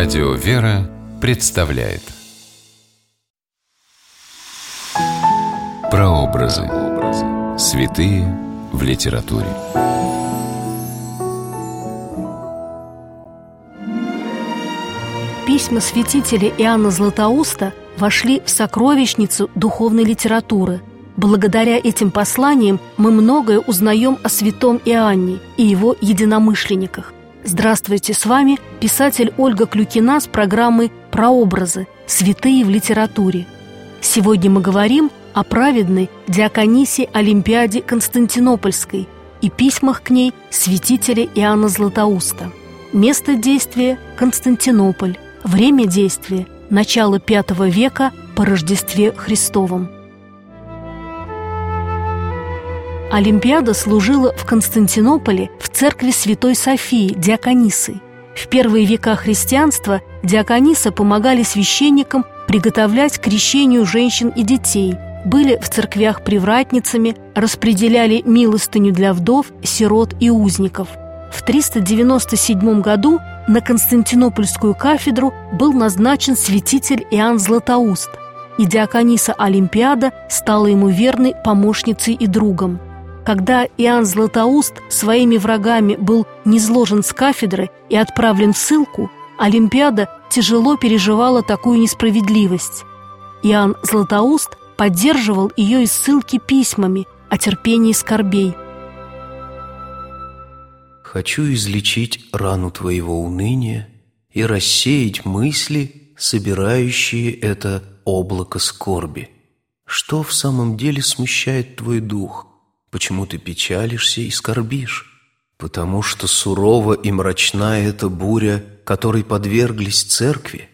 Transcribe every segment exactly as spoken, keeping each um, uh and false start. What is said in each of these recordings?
Радио «Вера» представляет Прообразы. Святые в литературе. Письма святителя Иоанна Златоуста вошли в сокровищницу духовной литературы. Благодаря этим посланиям мы многое узнаем о святом Иоанне и его единомышленниках. Здравствуйте, с вами писатель Ольга Клюкина с программой «Прообразы. Святые в литературе». Сегодня мы говорим о праведной Диаконисе Олимпиаде Константинопольской и письмах к ней святителя Иоанна Златоуста. Место действия – Константинополь. Время действия – начало пятого века по Рождестве Христовом. Олимпиада служила в Константинополе в церкви Святой Софии, диакониссой. В первые века христианства диаконисы помогали священникам приготовлять к крещению женщин и детей, были в церквях привратницами, распределяли милостыню для вдов, сирот и узников. В триста девяносто седьмом году на Константинопольскую кафедру был назначен святитель Иоанн Златоуст, и диакониса Олимпиада стала ему верной помощницей и другом. Когда Иоанн Златоуст своими врагами был низложен с кафедры и отправлен в ссылку, Олимпиада тяжело переживала такую несправедливость. Иоанн Златоуст поддерживал ее из ссылки письмами о терпении скорбей. «Хочу излечить рану твоего уныния и рассеять мысли, собирающие это облако скорби. Что в самом деле смущает твой дух? Почему ты печалишься и скорбишь? Потому что сурова и мрачна эта буря, которой подверглись церкви».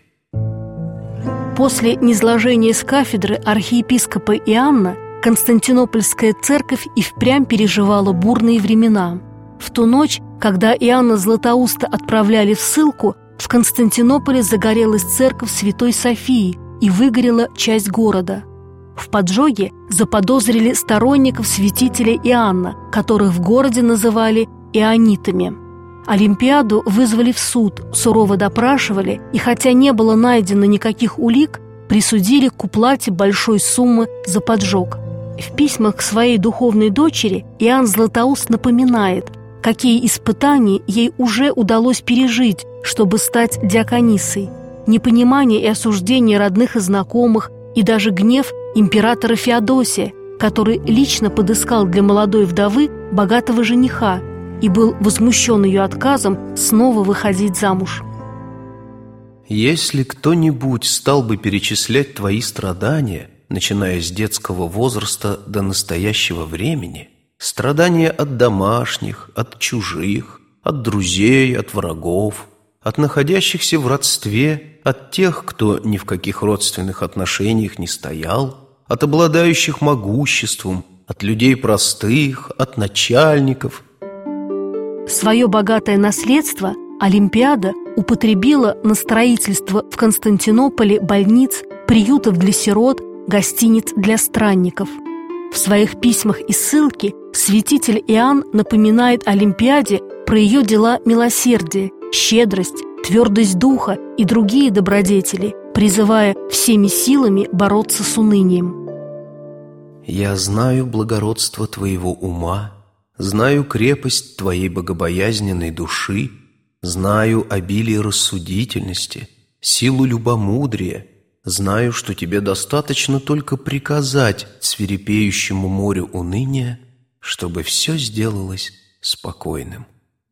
После низложения с кафедры архиепископа Иоанна Константинопольская церковь и впрямь переживала бурные времена. В ту ночь, когда Иоанна Златоуста отправляли в ссылку, в Константинополе загорелась церковь Святой Софии и выгорела часть города. В поджоге заподозрили сторонников святителя Иоанна, которых в городе называли ионитами. Олимпиаду вызвали в суд, сурово допрашивали, и хотя не было найдено никаких улик, присудили к уплате большой суммы за поджог. В письмах к своей духовной дочери Иоанн Златоуст напоминает, какие испытания ей уже удалось пережить, чтобы стать диаконисой. Непонимание и осуждение родных и знакомых, и даже гнев императора Феодосия, который лично подыскал для молодой вдовы богатого жениха и был возмущен ее отказом снова выходить замуж. «Если кто-нибудь стал бы перечислять твои страдания, начиная с детского возраста до настоящего времени, страдания от домашних, от чужих, от друзей, от врагов, от находящихся в родстве, от тех, кто ни в каких родственных отношениях не стоял, от обладающих могуществом, от людей простых, от начальников». Свое богатое наследство Олимпиада употребила на строительство в Константинополе больниц, приютов для сирот, гостиниц для странников. В своих письмах и ссылке святитель Иоанн напоминает Олимпиаде про ее дела милосердия, щедрость, твердость духа и другие добродетели, призывая всеми силами бороться с унынием. «Я знаю благородство твоего ума, знаю крепость твоей богобоязненной души, знаю обилие рассудительности, силу любомудрия, знаю, что тебе достаточно только приказать свирепеющему морю уныния, чтобы все сделалось спокойным».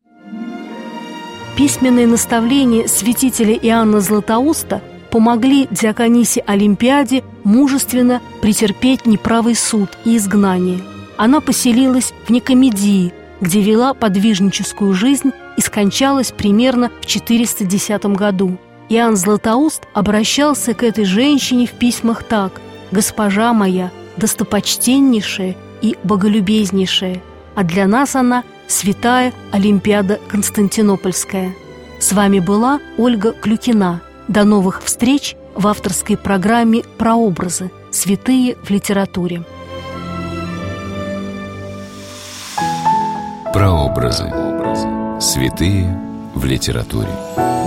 Письменные наставления святителя Иоанна Златоуста помогли диаконисе Олимпиаде мужественно претерпеть неправый суд и изгнание. Она поселилась в Никомедии, где вела подвижническую жизнь и скончалась примерно в четыреста десятом году. Иоанн Златоуст обращался к этой женщине в письмах так: «Госпожа моя, достопочтеннейшая и боголюбезнейшая, а для нас она святая Олимпиада Константинопольская». С вами была Ольга Клюкина. До новых встреч в авторской программе «Прообразы. Святые в литературе». Прообразы. Святые в литературе.